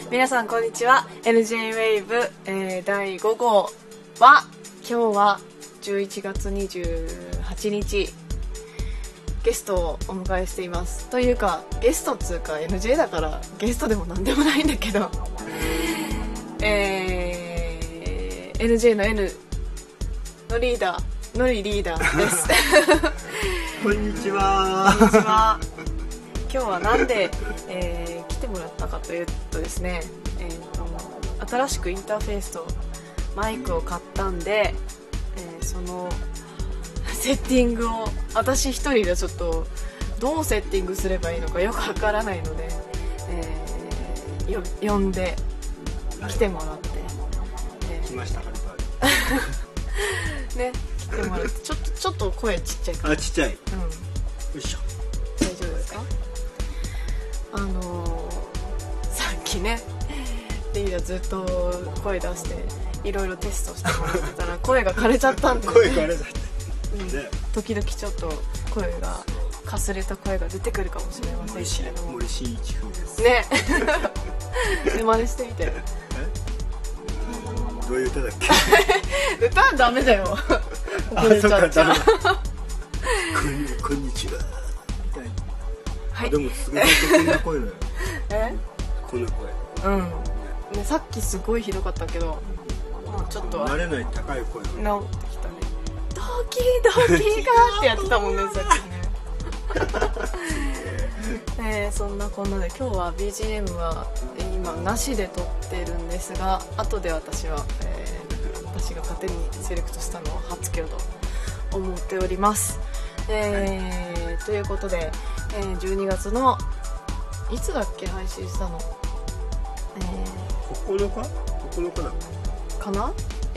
皆さんこんにちは。 NJ ウェーブ、第5号は今日は11月28日ゲストをお迎えしています。というかゲストっつうか NJ だからゲストでもなんでもないんだけどNJ の N のリーダーのりリーダーですこんにちは。 こんにちは。今日はなんで、来てもらったかというとですね、新しくインターフェースとマイクを買ったんで、そのセッティングを私一人でちょっとどうセッティングすればいいのかよくわからないので、呼んで来てもらって、 来ましたかね、来てもらってちょっと声ちっちゃいから。 あ、ちっちゃい。 うん。 よいしょ。 大丈夫ですか？さっきねリーダーずっと声出していろいろテストしてもらってたら声が枯れちゃったんで、ね、 声枯れちゃって、 ね、時々ちょっと声がかすれた声が出てくるかもしれませんけれども、 森進一風ですねで真似してみて。 どういう歌だっけ？ 歌はダメだよ怒れちゃっちゃうこんにちはみたいな。 はい、 でもすごいこんな声だよこんな声。 うんね、さっきすごいひどかったけど、もうちょっと慣れない高い声治ってきたね。ドキドキがってやってたもんねさっきねそんなこんなで今日は BGM は今なしで撮ってるんですが、後で私が勝手にセレクトしたのを貼っつけようと思っております。ということで、12月のいつだっけ配信したの、 9日だかな、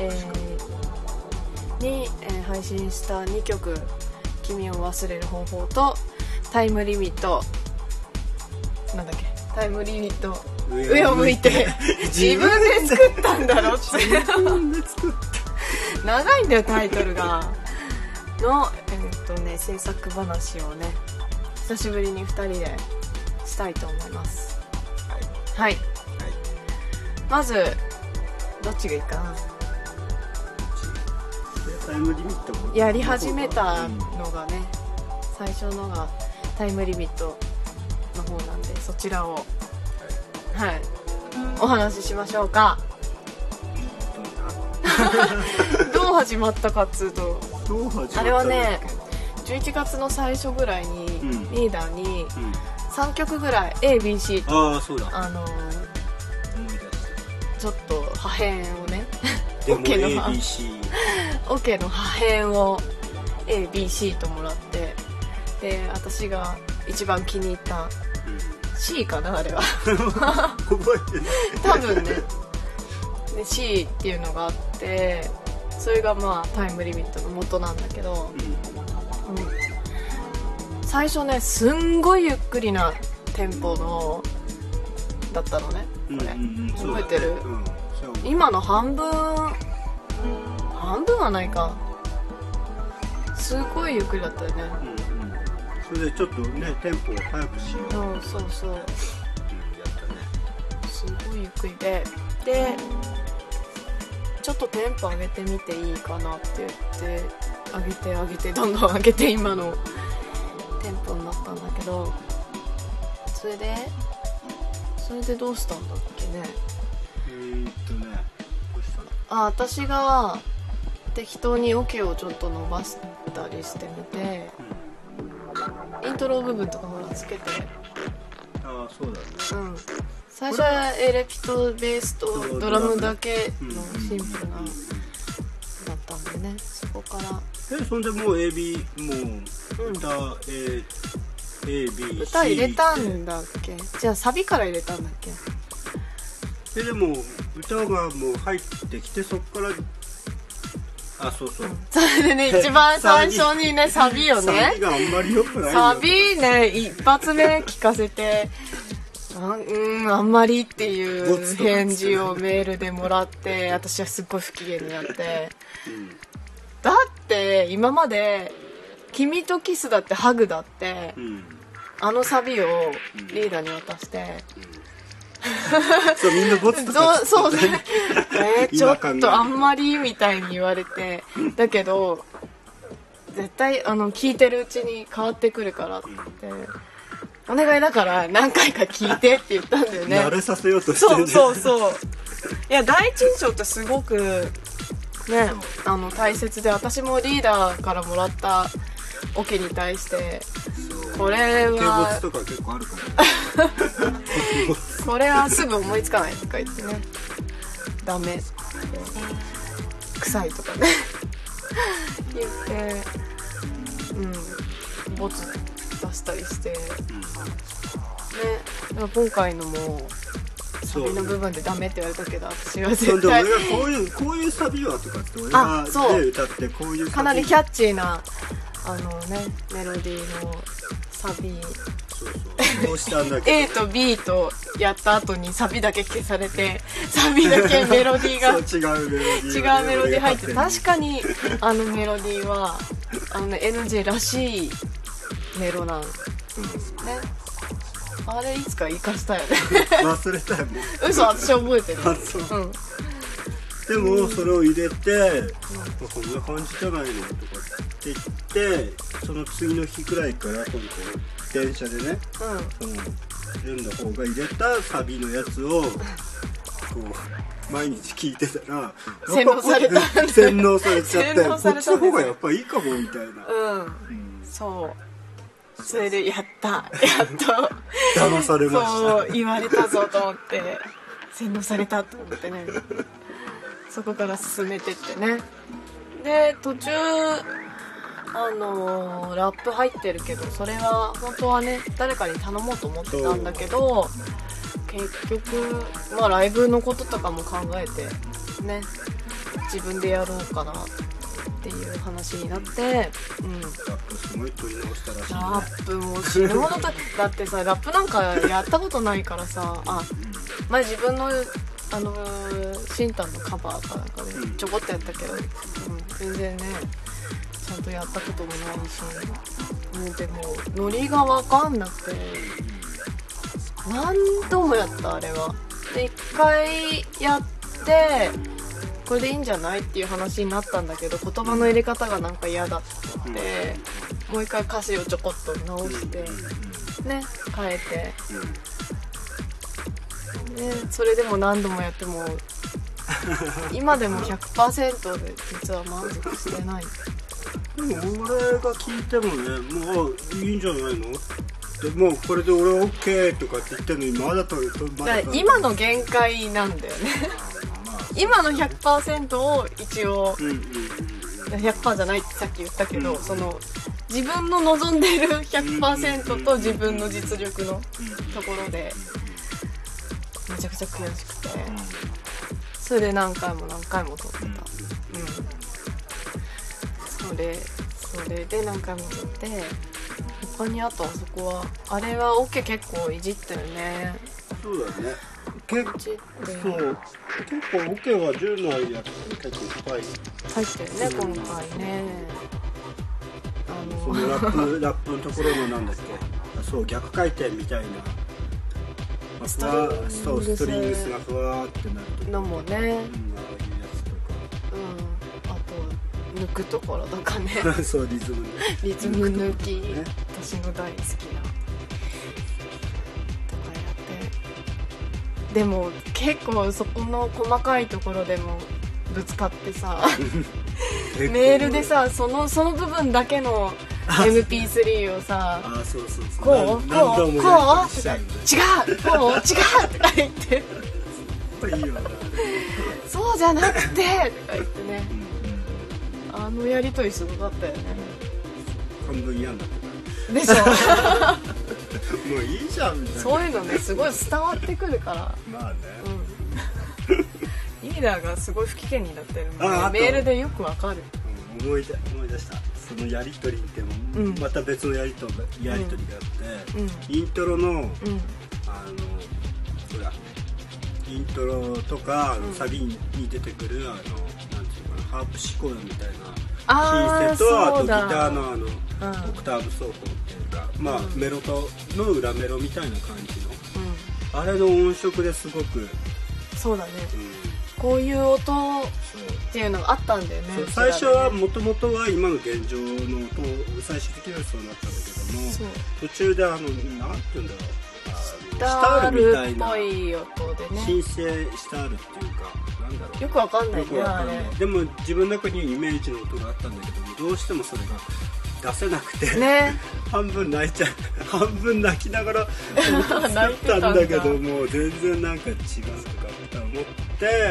に、配信した2曲「君を忘れる方法」と「タイムリミット」なんだっけ、タイムリミット上を向いて自分で作ったんだろって長いんだよタイトルがの、制作話をね久しぶりに2人でしたいと思います。はい、まずどっちがいいかな。 タイムリミットもやり始めたのがね、最初のがタイムリミットの方なんで、そちらをはい、お話ししましょうか。どう始まったかっつうと、あれはね11月の最初ぐらいにリーダーに3曲ぐらい ABC とちょっと破片をねオケの破片を ABC ともらって、で私が一番気に入った C かな、あれは覚えてない多分ねで C っていうのがあって、それがまあタイムリミットの元なんだけど、最初ねすんごいゆっくりなテンポのだったのねこれ、覚えてる？今の半分はないか、すごいゆっくりだったよね。 それでちょっとねテンポを速くしよう。 そうやったね。 すごいゆっくりでちょっとテンポ上げてみていいかなって言って上げてどんどん上げて今のテンポになったんだけど、それでどうしたんだっけね。 どうしたの？ 私が適当にオケをちょっと伸ばしたりしてみて、イントロ部分とかほらつけて、 そうだね。 最初はエレキとベースとドラムだけのシンプルなだったんでね、そこからそんでもう AB もう歌、AB 歌入れたんだっけ？じゃあサビから入れたんだっけ？ でも歌がもう入ってきて、そっからそう、 それでね一番最初にねサビをね、 サビがあんまり良くないよ。 サビね一発目聞かせてあんまりっていう返事をメールでもらって、私はすっごい不機嫌になって、だって今まで君とキスだってハグだって、あのサビをリーダーに渡して、 そうみんなボツとかそうちょっ今考えるとあんまりみたいに言われて、だけど絶対聞いてるうちに変わってくるからって、お願いだから何回か聞いてって言ったんだよね。 慣れさせようとしてるそういや第一印象ってすごくね大切で、私もリーダーからもらったオケに対してこれ低は没とか結構あるからこれはすぐ思いつかないとか言ってね、ダメって臭いとかね言ってボツ出したりしてね。だから今回のもサビの部分でダメって言われたけど、私はそう絶対でも俺がこういうサビはとかって俺がで歌ってこういうサビかなりキャッチーなメロディーのサビそうこうしたんだけ A と B とやった後にサビだけ消されて、サビだけメロディーがそう違うメロディー入って、確かにメロディーはNG らしいメロなんですね。あれいつか活かしたよね忘れたよね嘘、私覚えてる。 あそうでもそれを入れて、こんな感じじゃないのとかって言ってその次の日くらいから今度電車でね、そのレンの方が入れたサビのやつをこう毎日聞いてたら洗脳された洗脳されちゃって洗脳されたんですよこっちの方がやっぱいいかもみたいな、 そうそれでやっと騙されましたそう言われたぞと思って洗脳されたと思ってね、そこから進めてってね。で途中ラップ入ってるけど、それは本当はね誰かに頼もうと思ってたんだけど、結局ライブのこととかも考えてね自分でやろうかなっていう話になって、 ラップすごい取り直したらしいね。 ラップも死ぬほどだってさ、ラップなんかやったことないからさ、前自分のシンタンのカバーかなんかでちょこっとやったけど、全然ねちゃんとやったこともないし、でもノリが分かんなくて何度もやった、あれは。で1回やってこれでいいんじゃないっていう話になったんだけど、言葉の入れ方がなんか嫌だって言って、もう一回歌詞をちょこっと直してね変えて、でそれでも何度もやっても今でも 100% で実は満足してない。 でも俺が聞いてもね、もういいんじゃないので、もうこれで俺 OK とかって言ってるのにまだと今の限界なんだよね今の 100% を一応、100% じゃないってさっき言ったけど、その自分の望んでる 100% と自分の実力のところでめちゃくちゃ悔しくて、それで何回も撮ってた。それで何回も撮って、他にあとあそこはあれはオケ結構いじってるね。 そうだね、結構オケは10のやつ結構いっぱい入ってるね、今回ね。 そのラップのところのなんだっけ、そう逆回転みたいな、ストリングスがふわーってなるのもね、 ああいうやつとか、 あと抜くところとかねそうリズム抜き、ね、私の大好きなとかやって、でも結構そこの細かいところでもぶつかってさメールでさ、その部分だけの MP3 をさ、こうとか違うとか言っていいよなそうじゃなくてとか言ってね、やりとりすごかったよね。 半分嫌になってたでしょもういいじゃんみたいな、 そういうのねすごい伝わってくるから、 まあね、 リーダーがすごい不機嫌になってるのでメールでよくわかる。 思い出した。そのやり取りっても、また別のやり取りがあって、イントロの、ほらイントロとか、サビに出てくるなんていうかな、ハープシコードみたいなシンセと、あとギターのオクターブ奏法っていうか、メロとの裏メロみたいな感じのあれの音色ですごく、 そうだね、こういう音っていうのがあったんだよね。 最初はもともとは今の現状の音、最終的にはそうなったんだけども、途中でなんていうんだろう、 シタールっぽい音でね、 申請シタールっていうか、なんだろう、 よくわかんないねあれ。 でも自分の中にイメージの音があったんだけども、どうしてもそれが出せなくて、ね、半分泣いちゃう、半分泣きながら作ったんだけども、全然なんか違うとか思って、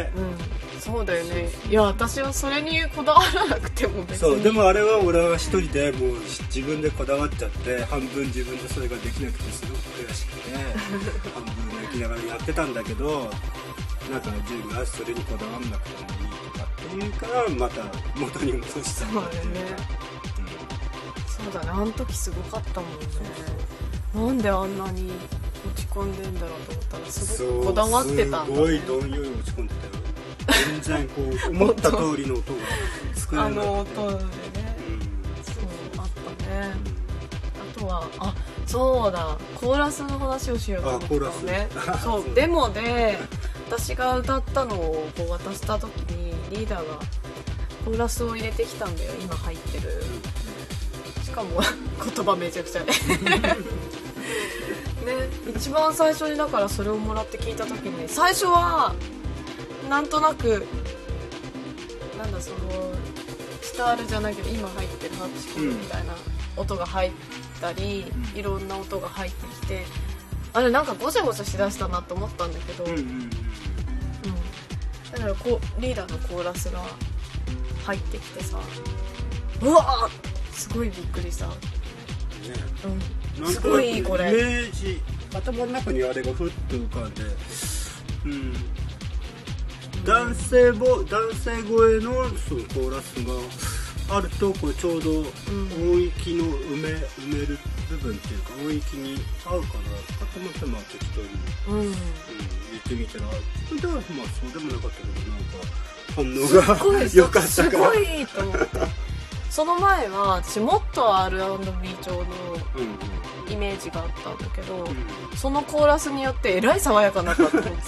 そうだよね。いや、私はそれにこだわらなくても別に。 そう、でもあれは俺は一人でもう自分でこだわっちゃって、半分自分でそれができなくてすごく悔しくて半分泣きながらやってたんだけど、なんかジュンがそれにこだわんなくてもいいとかっていうからまた元に戻したんだっていうか。 そうだね、あの時すごかったもんね。なんであんなに落ち込んでんだろうと思ったら、すごくこだわってたんだ、ね、 すごいどんより落ち込んでたよ。全然こう思った通りの音が作れない、 あの音でね、そうあったね。あとはそうだ、コーラスの話をしようと思ったのね。そうデモで私が歌ったのをこう渡した時にリーダーがコーラスを入れてきたんだよ、今入ってる。しかも言葉めちゃくちゃね一番最初にだからそれをもらって聞いた時に、最初はなんとなくなんだ、そのスタールじゃないけど今入ってるハープシキみたいな音が入ったり、いろんな音が入ってきて、あれなんかごちゃごちゃしだしたなと思ったんだけど、だからこうリーダーのコーラスが入ってきてさ、うわーすごいびっくりした、すごいいいこれ。 イメージ頭の中にあれがふっと浮かんで、男性声のそのコーラスがあると、こうちょうど音域の埋める部分っていうか、音域に合うかなと思って、適当に、言ってみたら、それではそうでもなかったけど、なんか反応が良かったから、 すごいいいと思って。その前は私もっと R&B 調のイメージがあったんだけど、そのコーラスによってえらい爽やかになったと思って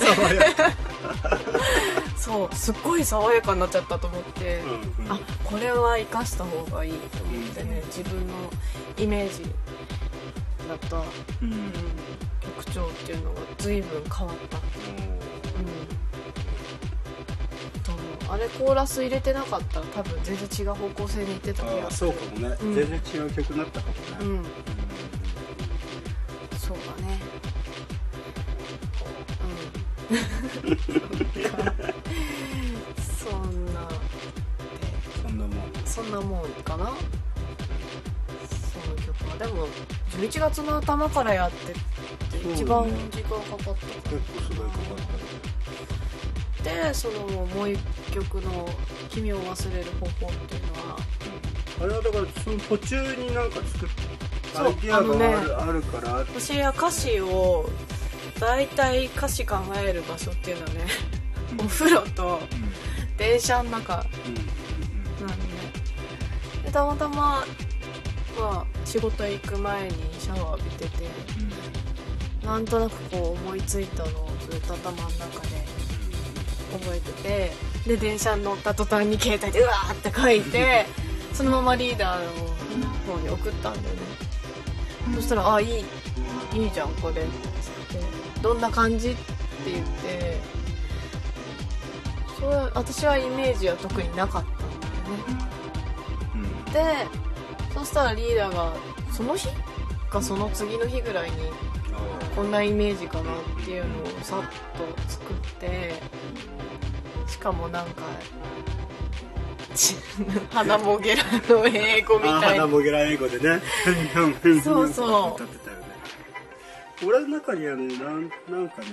そうすっごい爽やかになっちゃったと思って、これは生かした方がいいと思ってね、自分のイメージだった、曲調っていうのが随分変わった、あれコーラス入れてなかったら多分全然違う方向性に行ってた気がする。 そうかもね、全然違う曲になったかもね。 そうだね。そんなもんかな。その曲はでも11月の頭からやってって一番時間かかった。結構すごいかかった。 でそのもう一曲の「君を忘れる方法」っていうのは、 あれはだからその途中になんか作ったアイディアがあるから、 私は歌詞を大体歌詞考える場所っていうのはね、お風呂と電車の中なんでね、でたまたま、仕事行く前にシャワー浴びてて、なんとなくこう思いついたのをずっと頭の中で覚えてて、で電車に乗った途端に携帯でうわーって書いてそのままリーダーの方に送ったんだよね。そしたら「いいじゃんこれ」って言って「どんな感じ?」って言って、それ私はイメージは特になかったんだよね。でそしたらリーダーがその日かその次の日ぐらいにこんなイメージかなっていうのをさっと作って、しかもなんか花もげらの英語みたいな、 花もげら英語でねそうそう歌ってたよね。俺の中にはね、なんかね、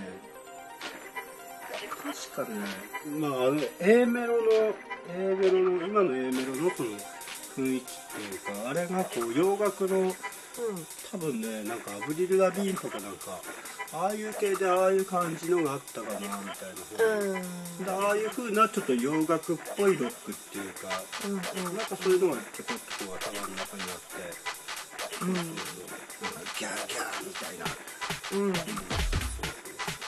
確かね、A メロの今の A メロのその雰囲気っていうか、あれがこう洋楽の多分ね、なんかアブリル・ラビーンとかなんかああいう系でああいう感じのがあったかなみたいな、ああいう風なちょっと洋楽っぽいロックっていうか、なんかそういうのがちょこっとこう頭の中にあって、なんかギャーギャーみたいな、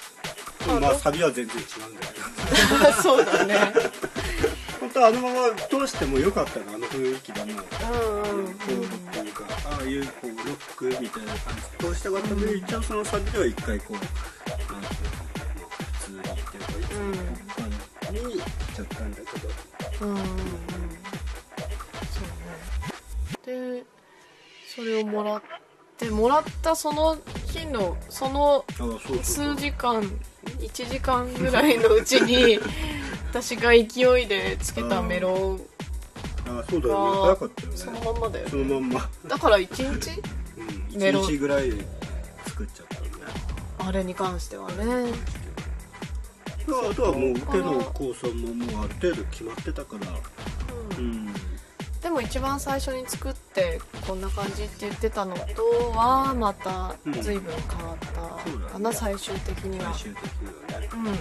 まあサビは全然違うんだけどそうだね。 本当あのまま通してもよかったの、あの雰囲気だもん。っていうか、ああいうこうロックみたいな感じで通したかったので、一応そのサビでは一回こうなんていうの、普通にっていうかいつもの感じにしちゃったんだけど。 そうね。でそれをもらったその日のその数時間1時間ぐらいのうちに私が勢いでつけたメロがそうだよね、早かったよね。 そのまんまだよね。 そのまんまだから1日、 1日ぐらいで作っちゃったんだよ、 あれに関してはね。 あとはもう手の構想ももうある程度決まってたから、 でも一番最初に作ってこんな感じって言ってたのとはまた随分変わったかな、最終的には。 最終的にはね。 そうだね。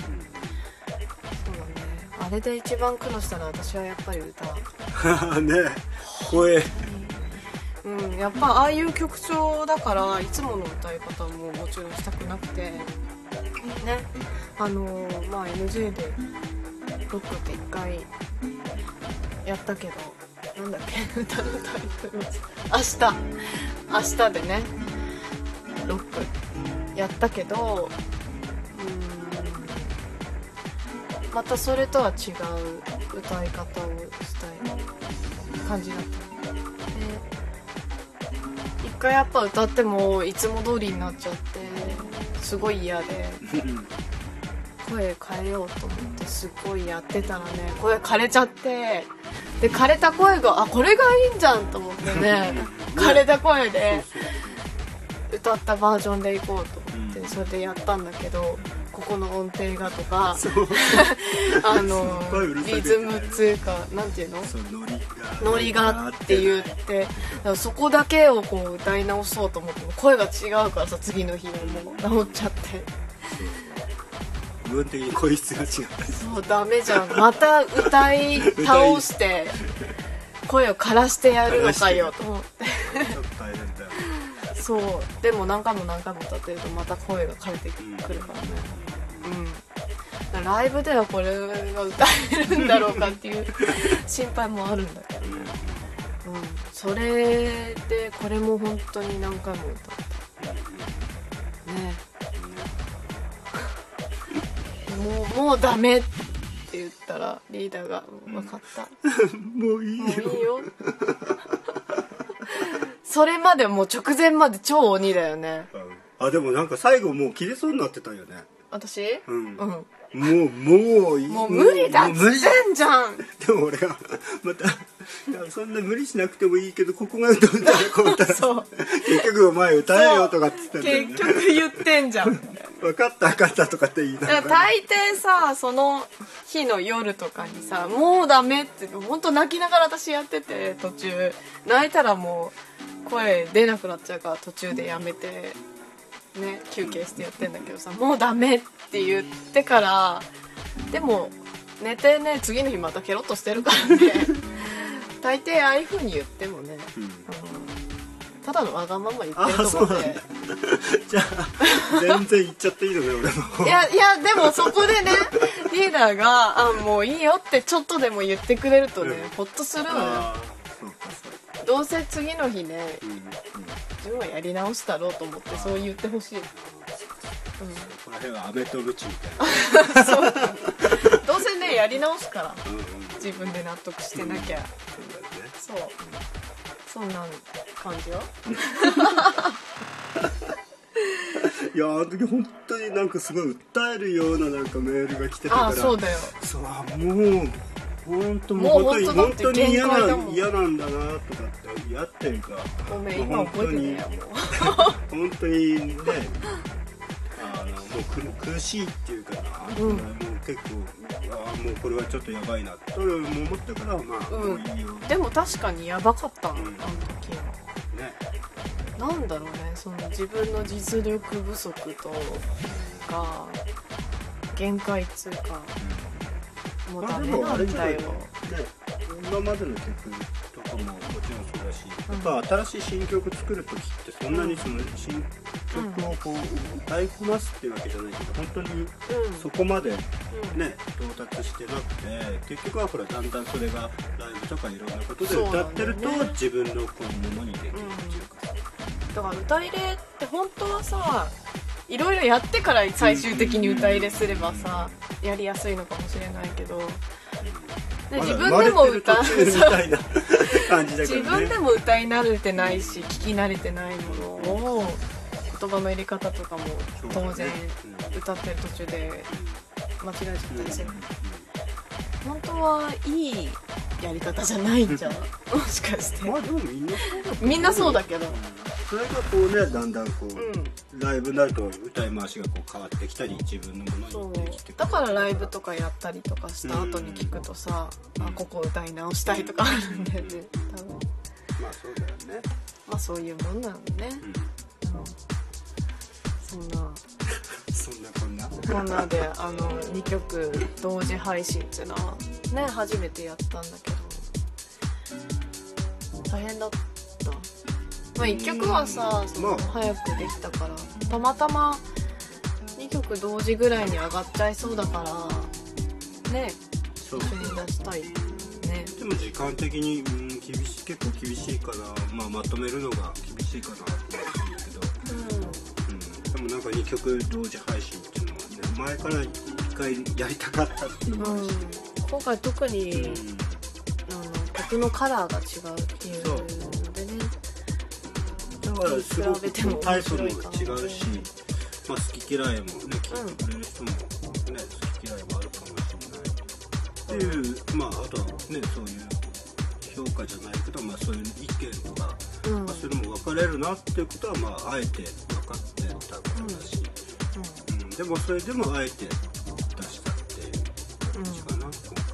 あれで一番苦労したのは私はやっぱり歌ね、声。 やっぱああいう曲調だからいつもの歌い方ももちろんしたくなくてね、まあ NJ でロックって1回やったけど、なんだっけ歌のタイトル明日でねロックやったけど、またそれとは違う歌い方をしたい感じだった。一回やっぱ歌ってもいつも通りになっちゃってすごい嫌で声変えようと思ってすごいやってたらね、声枯れちゃって、で枯れた声がこれがいいんじゃんと思ってね枯れた声で歌ったバージョンでいこうと思ってそれでやったんだけど、ここの音程がとかリズムっつうかなんていうの、ノリがって言ってそこだけをこう歌い直そうと思っても声が違うからさ、次の日はもう治っちゃって、 部分的に声質が違ったりそうダメじゃん、また歌い倒して声を枯らしてやるのかよと思ってちょっと大変だよそうでも何回も歌ってるとまた声が枯れてくるからね、ライブではこれが歌えるんだろうかっていう心配もあるんだけどね、それでこれも本当に何回も歌ったねもうダメって言ったらリーダーが分かったもういいよそれまでもう直前まで超鬼だよね、 でもなんか最後もう切れそうになってたよね私もう無理だっつってんじゃん。 でも俺がまたそんな無理しなくてもいいけどここが歌うんだよこう歌そう結局お前歌えよとかって言ってんだよね、 結局言ってんじゃん分かったとかって言いながら、 大抵さその日の夜とかにさもうダメって本当泣きながら私やってて、途中泣いたらもう声出なくなっちゃうから途中でやめてね、休憩してやってんだけどさ、もうダメって言ってからでも寝てね次の日またケロッとしてるからね大抵ああいう風に言ってもね、ただのわがまま言ってると思ってじゃあ全然言っちゃっていいのね俺のいやでもそこでねリーダーがもういいよってちょっとでも言ってくれるとね、ほっとするのよ。どうせ次の日ね、自分はやり直すだろうと思ってそう言ってほしい。 この辺はアメとムチみたいなそうどうせねやり直すから、自分で納得してなきゃ、そんな感じよいやあの時本当になんかすごい訴えるようななんかメールが来てたから、 そうだよ、 もう本当に嫌なんだなとかって嫌っていうか、 ごめん今覚えてね本当にねもう苦しいっていうかな、もう結構もうこれはちょっとやばいなって思ってからもういいよ。 でも確かにやばかったの、あの時はね。 なんだろうね、その自分の実力不足とか限界っつうか、もうダメなんだよ。 今までの曲とかももちろんそうだし、やっぱ新しい新曲作る時ってそんなにその新曲をこう歌いこなすっていうわけじゃないけど、本当にそこまでね到達してなくて、結局はほらだんだんそれがライブとかいろんなことで歌ってると、自分のこうものにできるっていうか、 だから歌入れって本当はさ、いろいろやってから最終的に歌入れすればさ、やりやすいのかもしれないけど、で自分でも歌うみたいな感じだけどね。 自分でも歌い慣れてないし、聞き慣れてないものを言葉の入れ方とかも当然歌ってる途中で間違えちゃったりする。本当はいいやり方じゃないんじゃんもしかして。 まあでもみんなそうだけど、 それがこうね、だんだんこう、ライブになると歌い回しがこう変わってきたり、自分のものにできてくる。 だからライブとかやったりとかした後に聞くとさ、あ、ここ歌い直したいとかあるんだよね、多分。 まあそうだよね。 まあそういうもんなのね、そんなで2曲同時配信っていうのはね、初めてやったんだけど大変だった。まあ1曲はさ、早くできたから、たまたま2曲同時ぐらいに上がっちゃいそうだからね、一緒に出したいね。 でも時間的に、結構厳しいから、まとめるのが厳しいかなと思うんだけど、でもなんか2曲同時配信っていうのはね、前から1回やりたかったっていうのもあるし、 今回特に、曲のカラーが違うっていうのでね、 だからすごくタイプも違うし、好き嫌いもね、聞いてくれる人もね、好き嫌いもあるかもしれないっていう、あとはね、そういう評価じゃないけど、そういう意見とか、それも分かれるなっていうことは、あえて分かってたことだし、でもそれでもあえて出したっていう感じかな、今回は。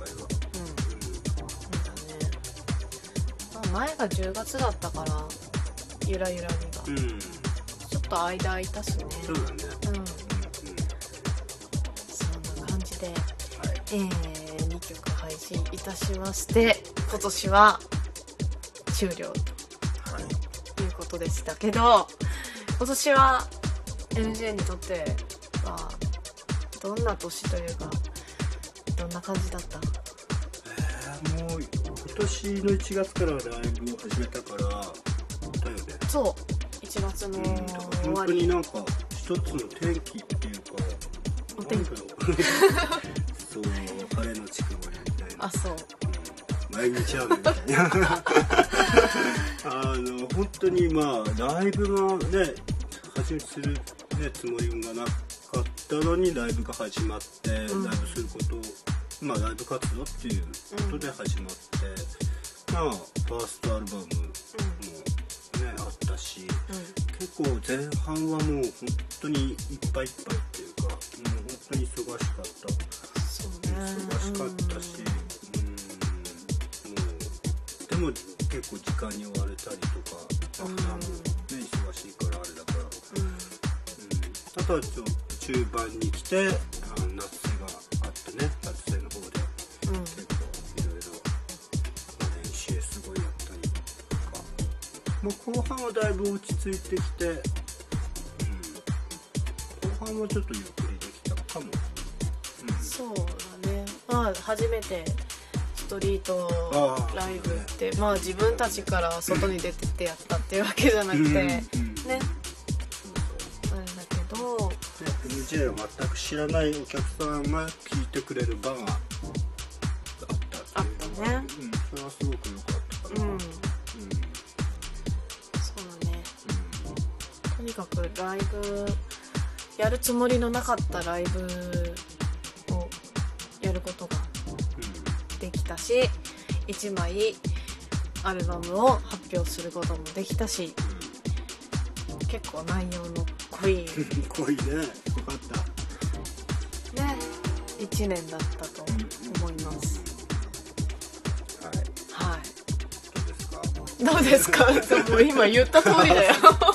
前が10月だったから、ゆらゆらにが、ちょっと間空いたしね。 そうだね。 そんな感じで、2曲配信いたしまして、今年は終了ということでしたけど、今年は NJ にとってはどんな年というか、どんな感じだった？ もう今年の1月からライブを始めたからだよね。 そう、1月の終わり。 本当になんか一つの転機っていうか、 お天気そう、晴れのち曇りみたいな。 あ、そう、 毎日雨みたいな本当にライブがね、始めする、ね、つもりがなかったのにライブが始まって、ライブすることを、ライブ活動っていうことで始まって、ファーストアルバムもね、あったし、結構前半はもう本当にいっぱいいっぱいっていうか、もう本当に忙しかった。 そうね、 忙しかったし、でも結構時間に追われたりとか、忙しいからあれだから、あとは中盤に来て夏瀬があってね、夏瀬の方で結構いろいろ練習すごいやったりとか、後半はだいぶ落ち着いてきて、後半はちょっとゆっくりできたかも。 そうだね。初めてストリートライブって、自分たちから外に出てってやったっていうわけじゃなくて、ね、あれだけど、 NJ を全く知らないお客さんが聞いてくれる場があったっていうのは、それはすごく良かったかな。 そうだね。とにかくライブやるつもりのなかったライブをやることができたし、1枚アルバムを発表することもできたし、結構内容の濃い濃いね、よかったね、1年だったと思います。はい、どうですかもう今言った通りだよ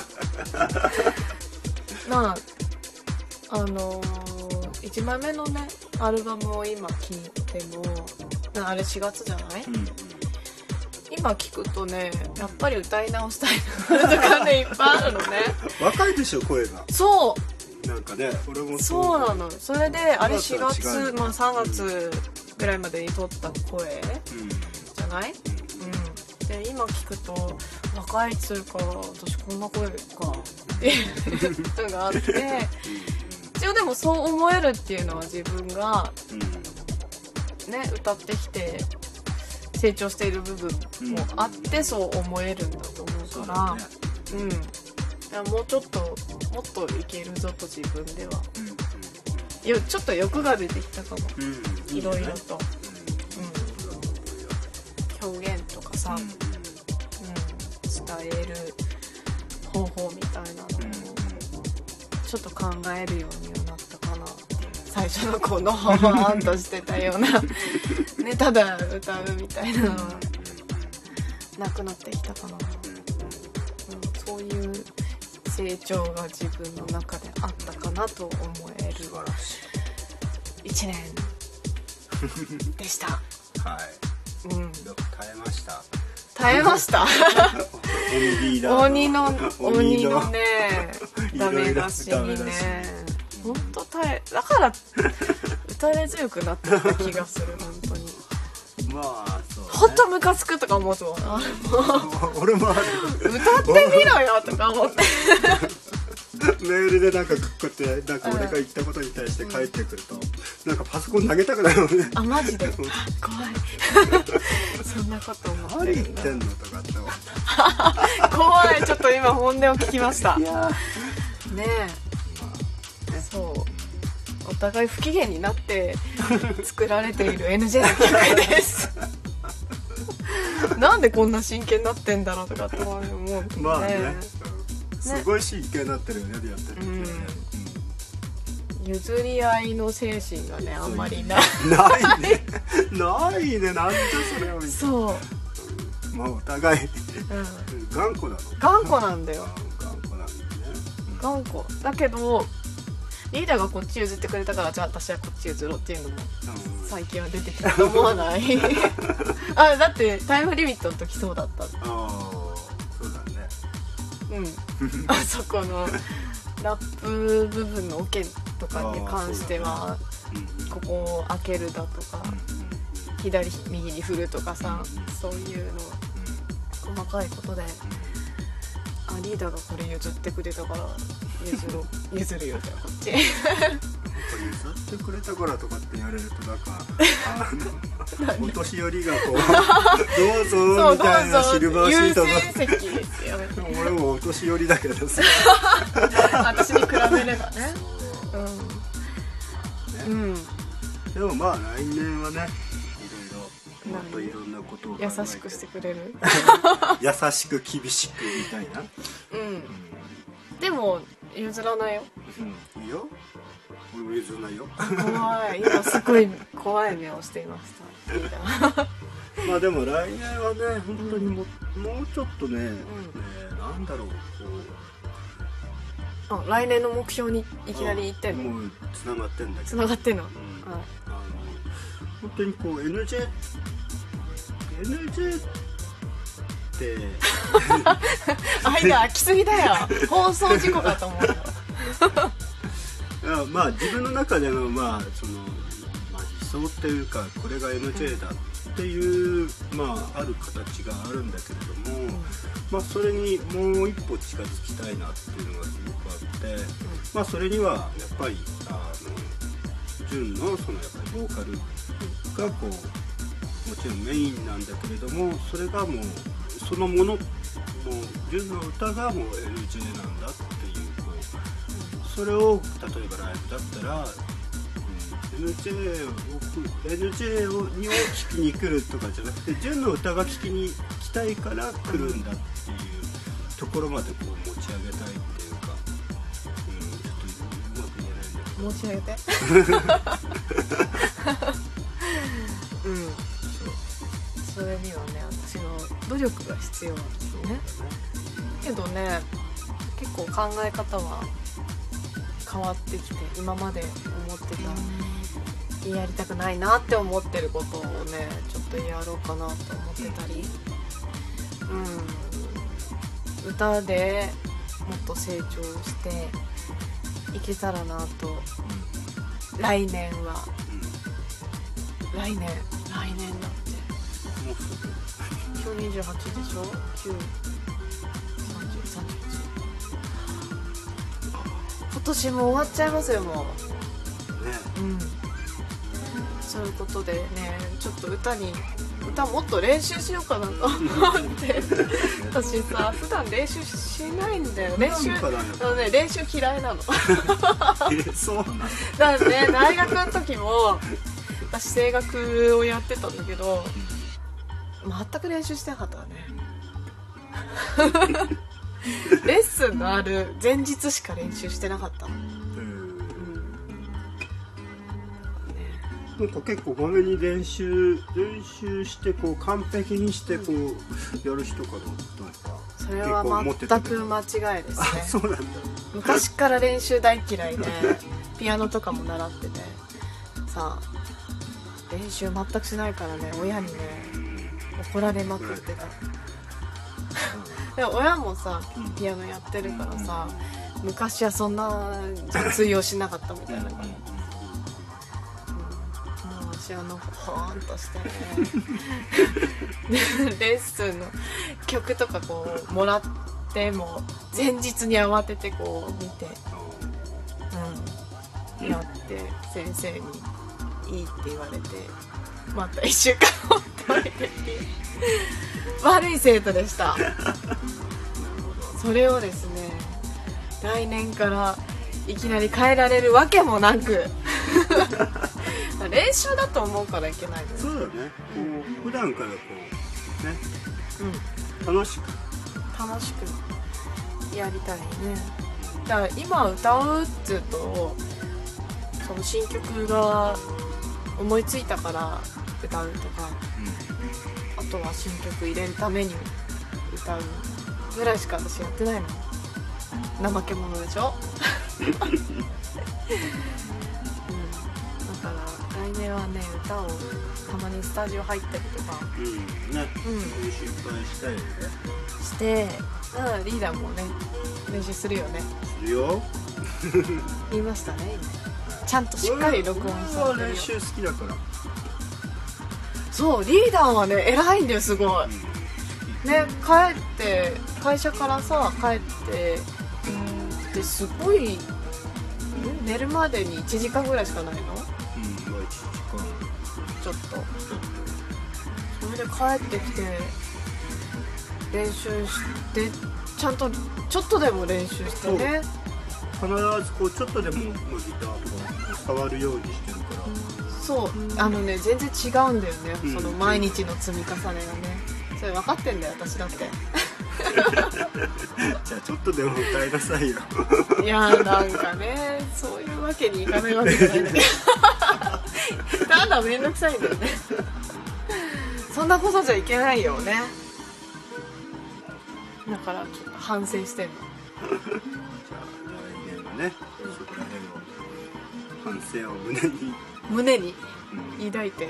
1枚目のねアルバムを今聴いても、あれ4月じゃない？今今聞くとね、やっぱり歌い直したいなとかねいっぱいあるのね。 若いでしょ声が。 そうなんかね、俺もそうなの。それであれ4 4月は違う月、 よねまあ3月ぐらいまでに撮った声じゃない？で今聞くと若いっつうか私こんな声かっていうのがあって一応でもそう思えるっていうのは自分がね歌ってきて成長している部分もあってそう思えるんだと思うからいやもうちょっともっといけるぞと自分ではちょっと欲が出てきたかもいろいろと表現とかさ伝える方法みたいなのをちょっと考えるようにはなったかなって最初のこのほわーんとしてたようなねただ歌うみたいなのはなくなってきたかな、そういう成長が自分の中であったかなと思える1年でしたはい、よく耐えました。 耐えました鬼のねダメ出しにねほんとだから歌れ強くなってきた気がする本当にまあそうね、 ほんとムカつくとか思うと俺もある歌ってみろよとか思ってメールでなんかこうやってなんか俺が言ったことに対して返ってくると、なんかパソコン投げたくなるよね。 あマジで怖いそんなこと思って何言るんだってんのとかって怖いちょっと今本音を聞きましたねえそうお互い不機嫌になって作られている NJ の曲ですなんでこんな真剣になってんだろうとかって思うけどね、 まあねすごい真剣になってるよねでやってるんですよね、 譲り合いの精神がねあんまりないないねなんでそれをそうまあお互い頑固なの頑固なんだよ頑固なんだよね頑固だけどリーダーがこっち譲ってくれたからじゃあ私はこっち譲ろうっていうのも最近は出てきたと思わないあだってタイムリミットの時そうだったああそうだねあそこのラップ部分のオケとかに関してはここを開けるだとか左右に振るとかさそういうの細かいことでリーダーがこれ譲ってくれたから譲るよじゃあこっち譲ってくれたからとかって言われるとなんかお年寄りがこうどうぞみたいなシルバーシートの優先席ですよ俺もお年寄りだけどさ私に比べればねでもまあ来年はねもっといろんなことを優しくしてくれる優しく厳しくみたいなでも譲らないよいいよ俺も譲らないよ怖い今すごい怖い目をしていましたまあでも来年はね本当にもうちょっとねなんだろうこう来年の目標にいきなり言ってんのもうつながってんだけどつながってんの本当にこう NJ って間空きすぎだよ放送事故だと思うまあ自分の中でのまあその、理想っていうかこれが NJ だっていうある形があるんだけれども、それにもう一歩近づきたいなっていうのがすごくあって、それにはやっぱり純のそのやっぱりボーカルがこうもちろんメインなんだけれどもそれがもうそのものもう純の歌がもう NJ なんだっていうそれを例えばライブだったら、NJ を聴きに来るとかじゃなくて純の歌が聴きに来たいから来るんだっていうところまでこう持ち上げたいっていうか、ちょっとうまく言えないんだけど持ち上げてそれにはね私の努力が必要なんですよねけどね結構考え方は変わってきて今まで思ってたやりたくないなって思ってることをねちょっとやろうかなと思ってたり歌でもっと成長していけたらなと、来年は、来年だってもうすぐ今日28でしょ。9、30、31、今年も終わっちゃいますよもうね。 そういうことでね、ちょっと歌もっと練習しようかなと思って私さ、普段練習しないんだよ。練習嫌いなのそうなんだ。 だからね、大学の時も私声楽をやってたんだけど、全く練習してなかったわねレッスンのある前日しか練習してなかったの。 なんか結構まめに練習してこう完璧にしてこうやる人かと思ったら、 それは全く間違いですね。 そうなんだ。 昔から練習大嫌いでピアノとかも習っててさ、練習全くしないからね、親にね怒られまくってたで親もさピアノやってるからさ、昔はそんな通用しなかったみたいなから、私ほーんとしてレッスンの曲とかこうもらっても前日に慌ててこう見て、やって先生にいいって言われて、また1週間ほっといてっていう悪い生徒でしたそれをですね、来年からいきなり変えられるわけもなく練習だと思うからいけないです。 そうだね。こう普段からこうね、楽しくやりたいね。だから今歌うっつうと、その新曲が思いついたから歌うとか、あとは新曲入れるために歌うぐらいしか私やってないの。怠け者でしょだから来年はね、歌をたまにスタジオ入ったりとか、 そういう失敗したいよね。 して、リーダーもね練習するよね。 するよ言いましたね今。ちゃんとしっかり録音されてるよ。 練習好きだから。 そう、リーダーはね偉いんだよ、すごい、ね。帰って会社からさ帰ってですごい寝るまでに1時間ぐらいしかないの。 まあ1時間ちょっとそれで帰ってきて練習してちゃんとちょっとでも練習してね。 必ずこうちょっとでもギターとか触るようにしてるから。 そう、全然違うんだよね、その毎日の積み重ねがね。それ分かってんだよ私だってじゃあちょっとでも歌いなさいよいやなんかね、そういうわけにいかないわけじゃないんだけどただめんどくさいんだよねそんなことじゃいけないよね。だからちょっと反省してんの。 じゃあ来年はね、そこら辺の反省を胸に抱いて、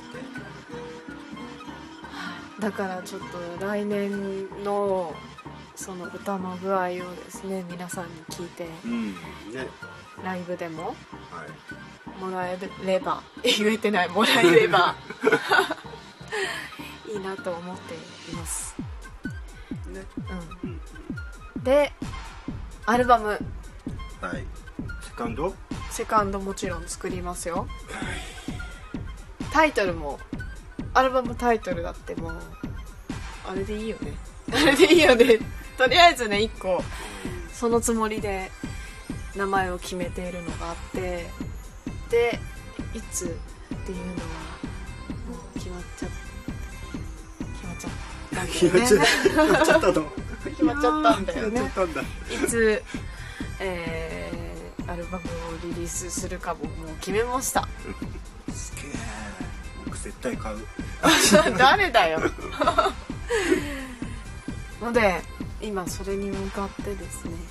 だからちょっと来年のその歌の具合をですね、皆さんに聞いて、ライブでももらえれば言えてない、もらえればいいなと思っていますね。でアルバム、セカンドもちろん作りますよ。タイトルもアルバムタイトルだってもうあれでいいよねとりあえずね、1個そのつもりで名前を決めているのがあって、でいつっていうのはもう決まっちゃったんだよね。決まっちゃったんだよね。いつ、アルバムをリリースするかももう決めました。 すげえ、僕絶対買う誰だよので今それに向かってですね、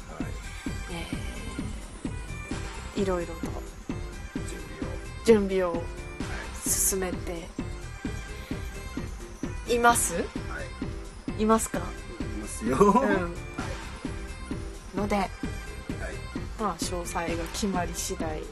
いろいろと準備を進めています、 いますか？ いますよ。 ので、まあ詳細が決まり次第、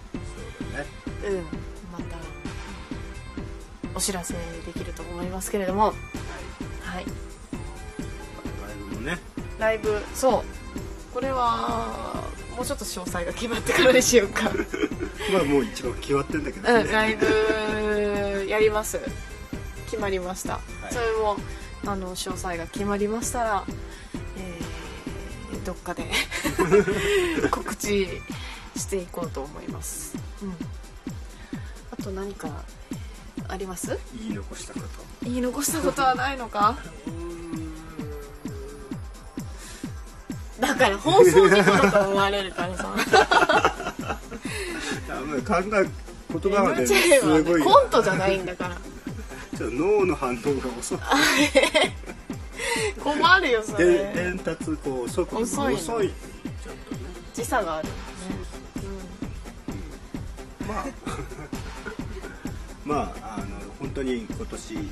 またお知らせできると思いますけれども、はい。 ライブもね。 ライブ、そう。これはもうちょっと詳細が決まってからにしようか。 まあもう一番決まってんだけどね。 ライブやります。決まりました。それも詳細が決まりましたら、どっかで告知していこうと思います。あと何かあります？ 言い残したこと。 言い残したことはないのか？だから放送事故だと思われるからさ。 言葉がね、すごい。 コントじゃないんだから。 ちょっと脳の反応が遅い。 困るよそれ。 伝達こう速度が遅い。ちょっとね。 時差があるんだね。 まあ本当に今年1年い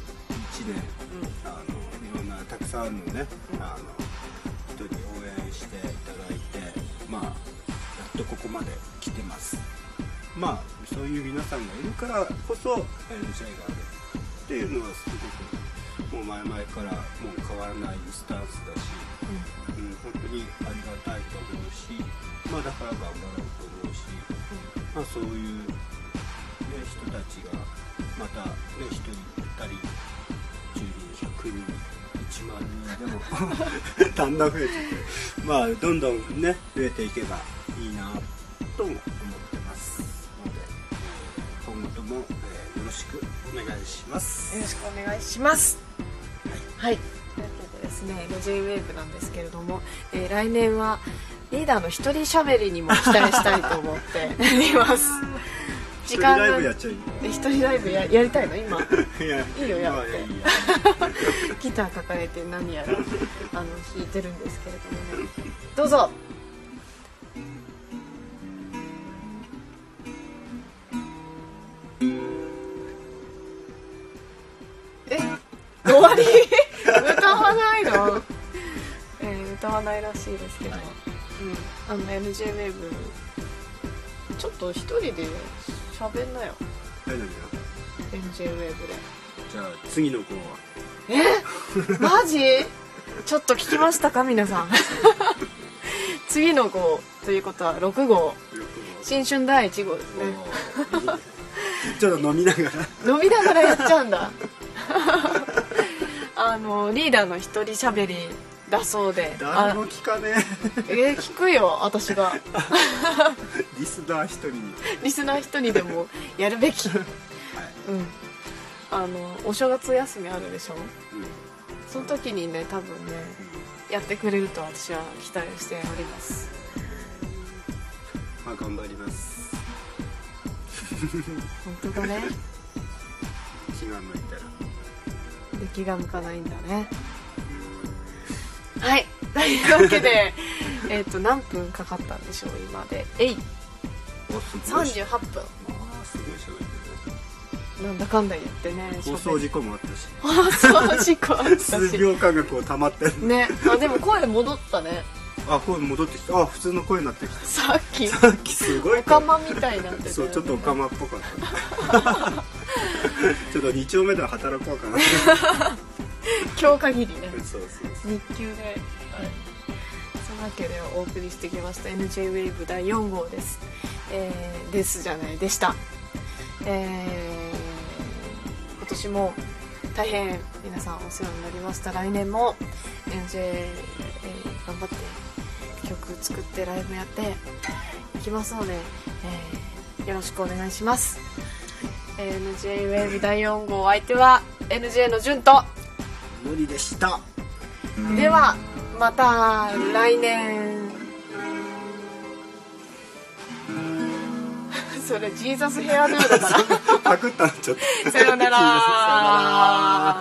ろんなたくさんのね人に応援していただいて、まあやっとここまで来てます。まあそういう皆さんがいるからこそ NJ があるっていうのはすごくもう前々からもう変わらないスタンスだし、本当にありがたいと思うし、まあだから頑張ろうと思うし、まあそういう、ね、人たちがまたね1人2人10人100人1万人でもだんだん増えてて、まあどんどんね増えていけばいいなと思ってますので、今後とも、よろしくお願いします。 よろしくお願いします。はい、というわけでですね、J-WAVE なんですけれども、来年はリーダーの一人喋りにも期待したいと思っています。 時間が一人ライブやっちゃいい。 一人ライブ やりたいの今。いいよやって。ギター抱えて何やら弾いてるんですけれどもね。どうぞ。終わり？歌わないの？歌わないらしいですけど、NJ-WAVE ちょっと一人で喋んなよ。NJ-WAVE で。 じゃあ次の子は。 マジ？ちょっと聞きましたか皆さん。次の号ということは6号。新春第1号ですね。 ちょっと飲みながらやっちゃうんだ。リーダーの一人喋りだそうで。 誰も聞かねえ。聞くよ私が。 リスナー一人にでもやるべき。お正月休みあるでしょ。その時にね多分ねやってくれると私は期待しております。 まあ頑張ります。 本当だね。 気が向いたら。 気が向かないんだね。はい、というわけで何分かかったんでしょう今で。38分。 すごい喋ってる。なんだかんだ言ってね。 放送事故もあったし。 放送事故あったし。 数秒間がこう溜まってるね。でも声戻ったね。 声戻ってきた。普通の声になってきた。 さっきすごいオカマみたいになってた。 そうちょっとオカマっぽかった。ちょっと2丁目では働こうかな。 今日限りね。 そう日給で。そのわけでお送りしてきました NJ-WAVE 第4号です。でした。今年も大変皆さんお世話になりました。来年も NJ、頑張って曲作ってライブやっていきますので、よろしくお願いします。NJ-WAVE 第4号、相手は NJ の順とのりでした。 ではまた来年。それジーザスヘアドゥだからパクったのちょっと。 さよなら。